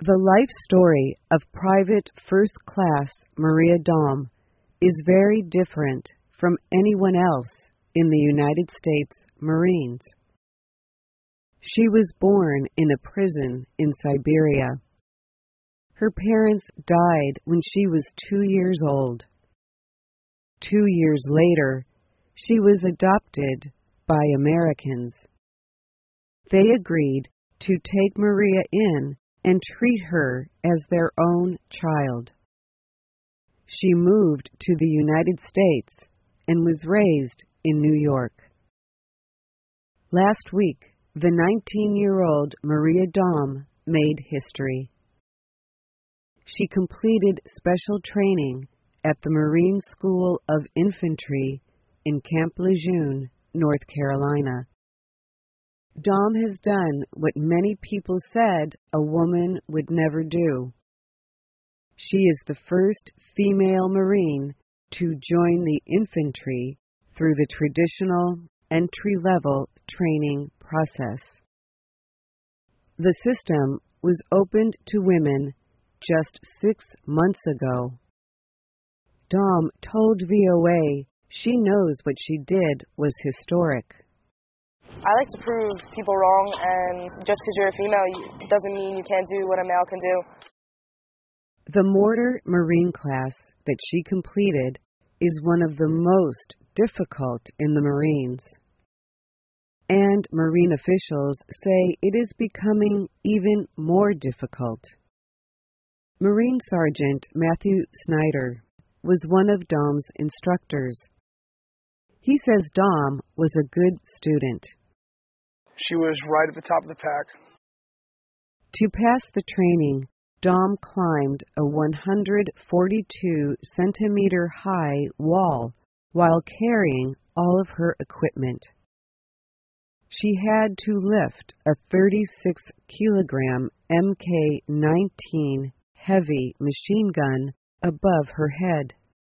The life story of Private First Class Maria Dahm is very different from anyone else in the United States Marines. She was born in a prison in Siberia. Her parents died when she was 2 years old. 2 years later, she was adopted by Americans. They agreed to take Maria in and treat her as their own child. She moved to the United States and was raised in New York. Last week, the 19-year-old Maria Dahm made history. She completed special training at the Marine School of Infantry in Camp Lejeune, North Carolina. Dahm has done what many people said a woman would never do. She is the first female Marine to join the infantry through the traditional entry-level training process. The system was opened to women just 6 months ago. Dahm told VOA she knows what she did was historic. I like to prove people wrong, and just because you're a female doesn't mean you can't do what a male can do. The Mortar Marine class that she completed is one of the most difficult in the Marines. And Marine officials say it is becoming even more difficult. Marine Sergeant Matthew Snyder was one of Dahm's instructors. He says Dahm was a good student. She was right at the top of the pack. To pass the training, Dahm climbed a 142-centimeter high wall while carrying all of her equipment. She had to lift a 36-kilogram Mk-19 heavy machine gun above her head.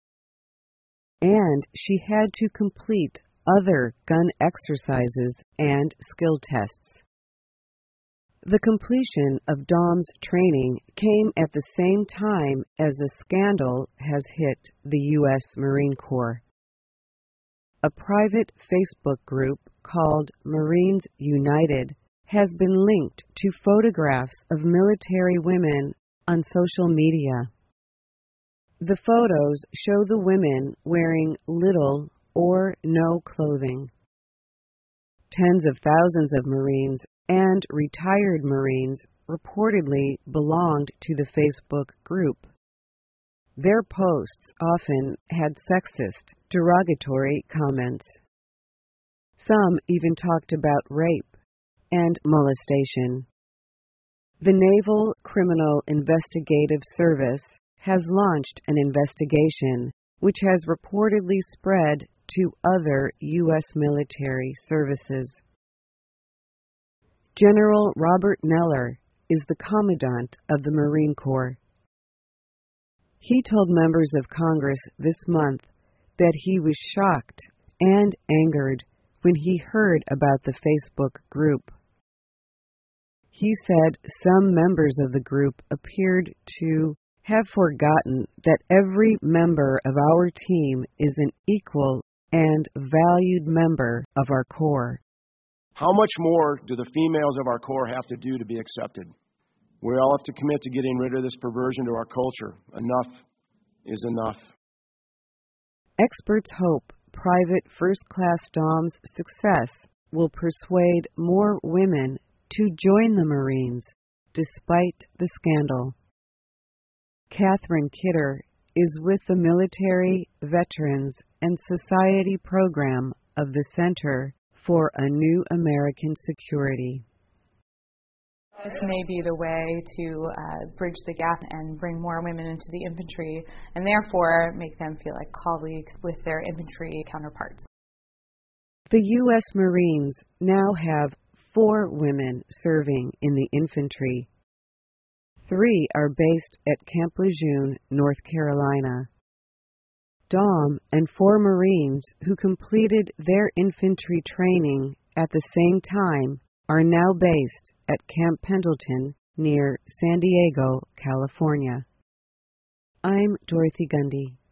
And she had to complete other gun exercises and skill tests. The completion of Dahm's training came at the same time as a scandal has hit the U.S. Marine Corps. A private Facebook group called Marines United has been linked to photographs of military women on social media. The photos show the women wearing little or no clothing. Tens of thousands of Marines and retired Marines reportedly belonged to the Facebook group. Their posts often had sexist, derogatory comments. Some even talked about rape and molestation. The Naval Criminal Investigative Service has launched an investigation which has reportedly spread to other U.S. military services. General Robert Neller is the Commandant of the Marine Corps. He told members of Congress this month that he was shocked and angered when he heard about the Facebook group. He said some members of the group appeared to have forgotten that every member of our team is an equal and valued member of our Corps. How much more do the females of our Corps have to do to be accepted? We all have to commit to getting rid of this perversion to our culture. Enough is enough. Experts hope Private First Class Dahm's success will persuade more women to join the Marines despite the scandal. Catherine Kidder is with the Military, Veterans, and Society program of the Center for a New American Security. This may be the way to bridge the gap and bring more women into the infantry and therefore make them feel like colleagues with their infantry counterparts. The U.S. Marines now have 4 women serving in the infantry. 3 are based at Camp Lejeune, North Carolina. Dahm and 4 Marines who completed their infantry training at the same time are now based at Camp Pendleton, near San Diego, California. I'm Dorothy Gundy.